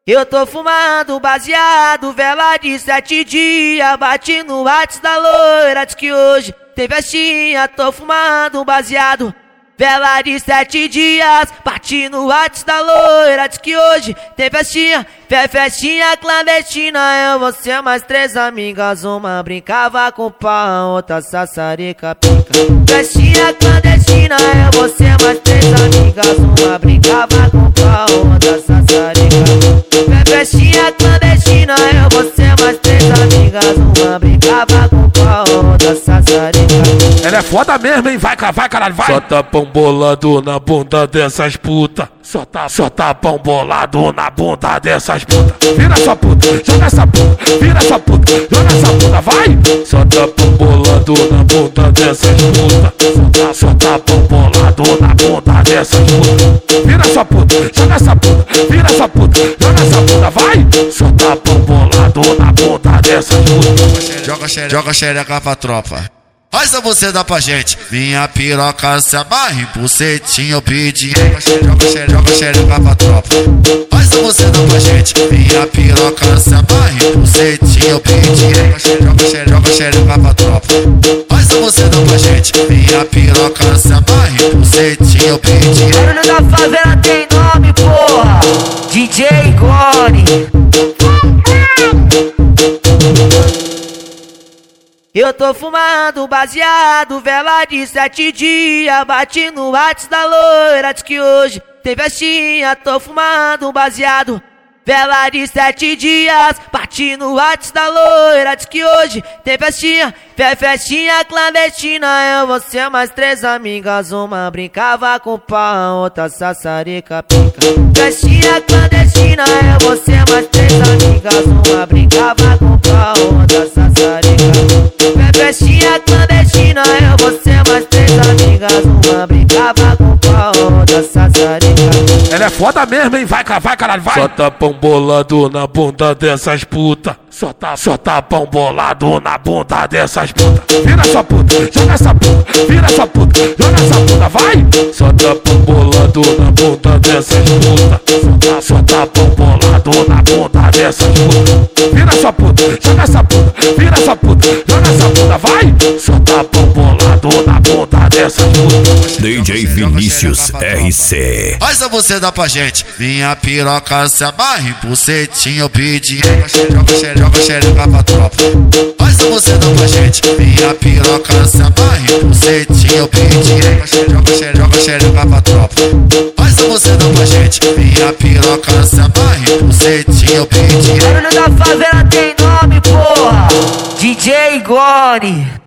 Eu tô fumando baseado, vela de 7 dias. Bati no WhatsApp da loira, diz que hoje tem festinha. Tô fumando baseado, vela de 7 dias. Bati no WhatsApp da loira, diz que hoje tem festinha. Festinha clandestina, eu, você mais 3 amigas. Uma brincava com pau, outra sassarica pica. Festinha clandestina, eu, você mais 3 amigas. Uma brincava com pau, outra sassarica. Festinha clandestina, eu, você mais 3 amigas. Uma brincava com pau, outra sassarica. Ela é foda mesmo, hein? Vai, caralho, vai! Só tá pão bolado na bunda dessas puta. Só tá pão bolado na bunda dessas puta. Vira sua puta, joga essa puta. Vira sua puta, joga essa puta, vai! Só tá pão bolado na bunda dessas puta. Só tá pão bolado na bunda dessas puta. Vira sua puta, joga essa puta. Vira sua puta, joga essa puta, vai! Só tá pão bolado na bunda dessas puta. Joga xereca pra tropa. Faz a você dá pra gente. Minha piroca se amarra em bucetinha, eu pedi. Joga xereca pra tropa. Faz a você dá pra gente. Minha piroca se amarra em bucetinha, eu pedi. Joga xereca pra tropa. Faz a você dá pra gente. Minha piroca se amarra em bucetinha, eu pedi. Barulho da favela tem nome, porra. DJ Gone. Eu tô fumando baseado, vela de 7 dias. Bati no WhatsApp da loira, diz que hoje tem festinha. Tô fumando baseado, vela de 7 dias. Bati no WhatsApp da loira, diz que hoje tem festinha. Festinha clandestina, eu, você mais 3 amigas. Uma brincava com pau, outra sassarica pica. Festinha clandestina, eu, você mais 3 amigas. Uma brincava com pau, outra sassarica. Festinha clandestina, eu, você mais 3 amigas. Uma brincava com pau, outra sassarica. Ela é foda mesmo, hein? Vai, caralho, vai! Só tá pão bolado na bunda dessas puta. Só tá pão bolado na bunda dessas puta. Vira sua puta, joga essa puta. Vira sua puta, joga essa puta, vai! Só tá pão bolado na bunda dessas puta. Só tá pão bolado na bunda dessas puta. Vira sua puta, joga essa puta. Vira sua puta, joga essa puta, vai! Só tá pão bolado na bunda dessas puta. DJ Vinícius RC. Faz a você dá pra gente. Minha piroca se amarra em bucetinha, eu pedi. Joga xereca pra tropa. Faz a você dá pra gente. Minha piroca se amarra em bucetinha, eu pedi. Joga xereca pra tropa. Faz a você dá pra gente. Minha piroca se amarra em bucetinha, eu pedi. Barulho da favela tem nome, porra. DJ Gone.